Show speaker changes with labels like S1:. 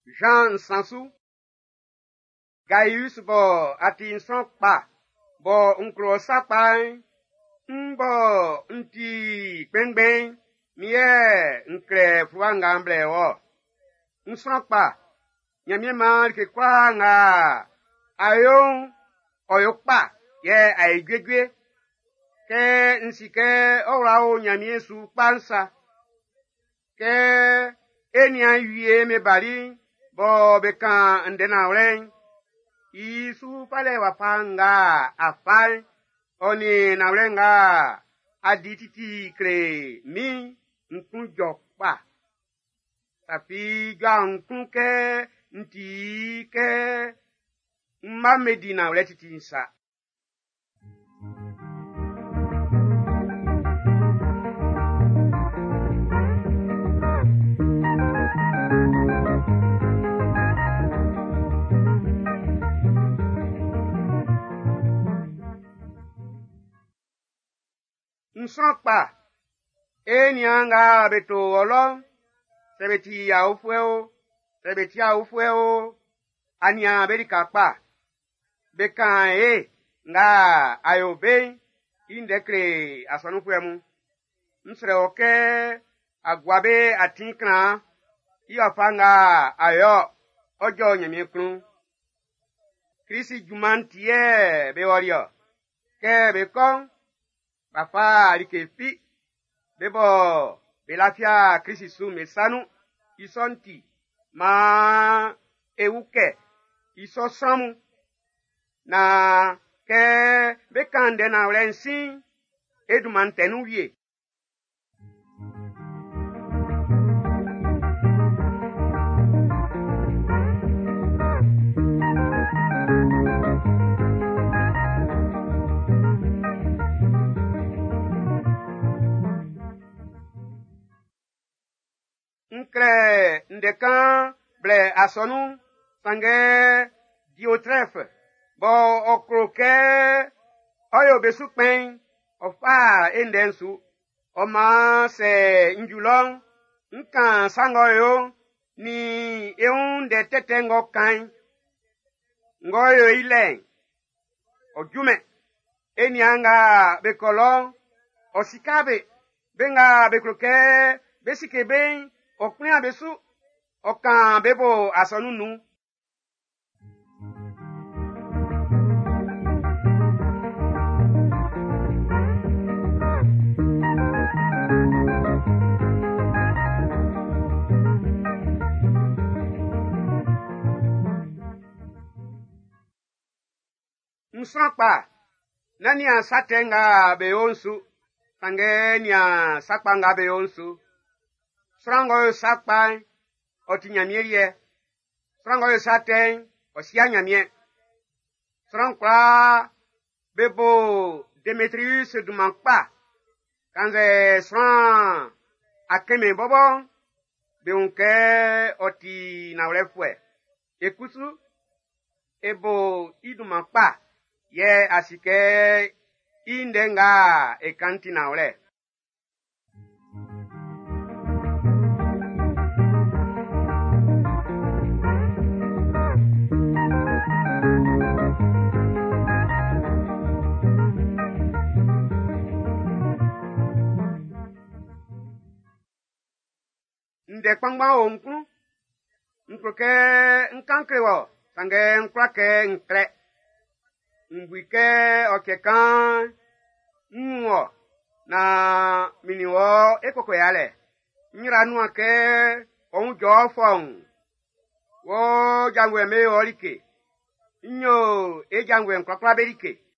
S1: Jean Sansou, Gaius bo ati nsron pa, bo nkro sapai, bo nti kpengben, miye nkre fuanga mble wo. Nsron pa, nyamye man ke kwa nga, ayon, oyokpa, ye aigwegwe, ke nsike orao nyamye su pansa, ke enya yue me bali, bo bekan ndena olen, Isu pale wapanga afal, oni naulenga adititi kre mi nkunjokpa. Tapi ga nkunke nti ke mmamedi nauletiti nsa. Nsokpa enyanga beto olo sebeti ya ufueo anya berika pa bekan nga ayobe indekre asonufuemu nsre oke agwabe atinkra iofanga ayo ojo nyemikru krisi jumantie beworio ke bekon Papa alikefi, bebo, belafia krisisu mesanu, isonti, ma euke, isosamu, na ke bekande na ulensi, edumantenu vie. Nkre ndekan ble asonu sange Diotrefe bo okroke oyo besukpen ofa endensu oma se njulong nkan sangoyo ni eun de tetengo kan ngoyo ile ojume enianga bekolo osikabe benga bekroke besikebe okpin abesu okan bebo asonunu Nsakpa nani asatenga beonsu tangenya sakpanga beonsu Srango sakpai otinyamie Srango saten osianyamie Srankwa bebo Demetrius dumankpa kanze sran akeme bobo beunke oti naulefwe ekusu ebo idumankpa ye asike indenga ekanti naule Nde kpangba onku nkroke nkankrewo sange nkrake nkre ngwike okekan nwo na miniwo ekoko yale nyira nuwa ke onjo fon wo jangwe me orike nyo e jangwe nkrokla berike